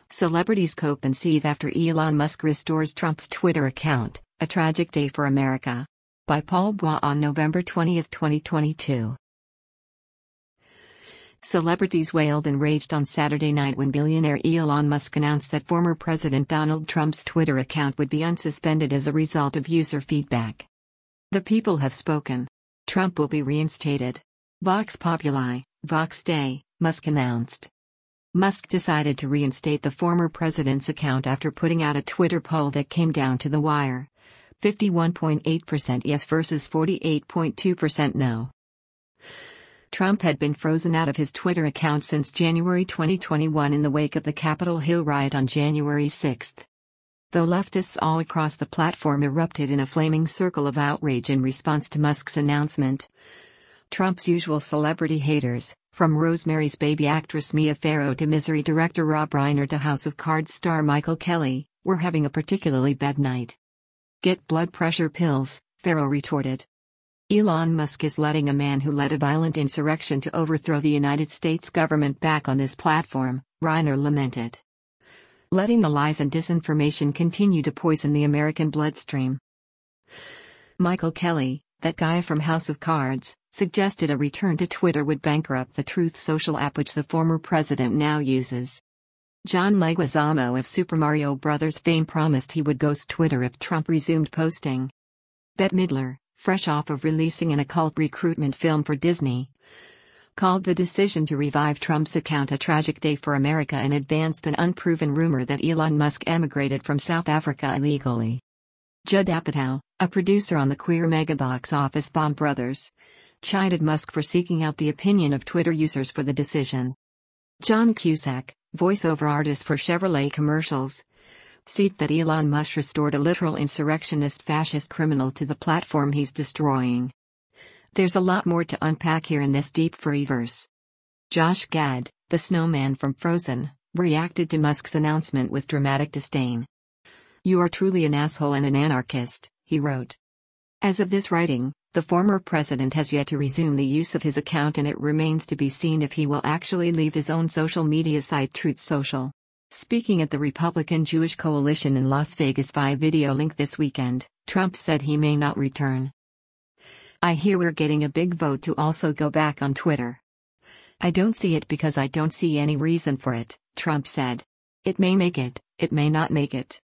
Celebrities cope and seethe after Elon Musk restores Trump's Twitter account, a tragic day for America. By Paul Bois on November 20, 2022. Celebrities wailed and raged on Saturday night when billionaire Elon Musk announced that former President Donald Trump's Twitter account would be unsuspended as a result of user feedback. "The people have spoken. Trump will be reinstated. Vox Populi, Vox Dei," Musk announced. Musk decided to reinstate the former president's account after putting out a Twitter poll that came down to the wire. 51.8% yes versus 48.2% no. Trump had been frozen out of his Twitter account since January 2021 in the wake of the Capitol Hill riot on January 6. Though leftists all across the platform erupted in a flaming circle of outrage in response to Musk's announcement, Trump's usual celebrity haters, from Rosemary's Baby actress Mia Farrow to Misery director Rob Reiner to House of Cards star Michael Kelly, were having a particularly bad night. "Get blood pressure pills," Farrow retorted. "Elon Musk is letting a man who led a violent insurrection to overthrow the United States government back on this platform," Reiner lamented. "Letting the lies and disinformation continue to poison the American bloodstream." Michael Kelly, that guy from House of Cards, suggested a return to Twitter would bankrupt the Truth Social app which the former president now uses. John Leguizamo of Super Mario Bros. Fame promised he would ghost Twitter if Trump resumed posting. Bette Midler, fresh off of releasing an occult recruitment film for Disney, called the decision to revive Trump's account a tragic day for America and advanced an unproven rumor that Elon Musk emigrated from South Africa illegally. Judd Apatow, a producer on the queer mega box office Bond Brothers, chided Musk for seeking out the opinion of Twitter users for the decision. John Cusack, voiceover artist for Chevrolet commercials, seethed that Elon Musk restored a literal insurrectionist fascist criminal to the platform he's destroying. There's a lot more to unpack here in this deep Furryverse. Josh Gad, the snowman from Frozen, reacted to Musk's announcement with dramatic disdain. "You are truly an asshole and an anarchist," he wrote. As of this writing, the former president has yet to resume the use of his account and it remains to be seen if he will actually leave his own social media site Truth Social. Speaking at the Republican Jewish Coalition in Las Vegas via video link this weekend, Trump said he may not return. "I hear we're getting a big vote to also go back on Twitter. I don't see it because I don't see any reason for it," Trump said. "It may make it, it may not make it.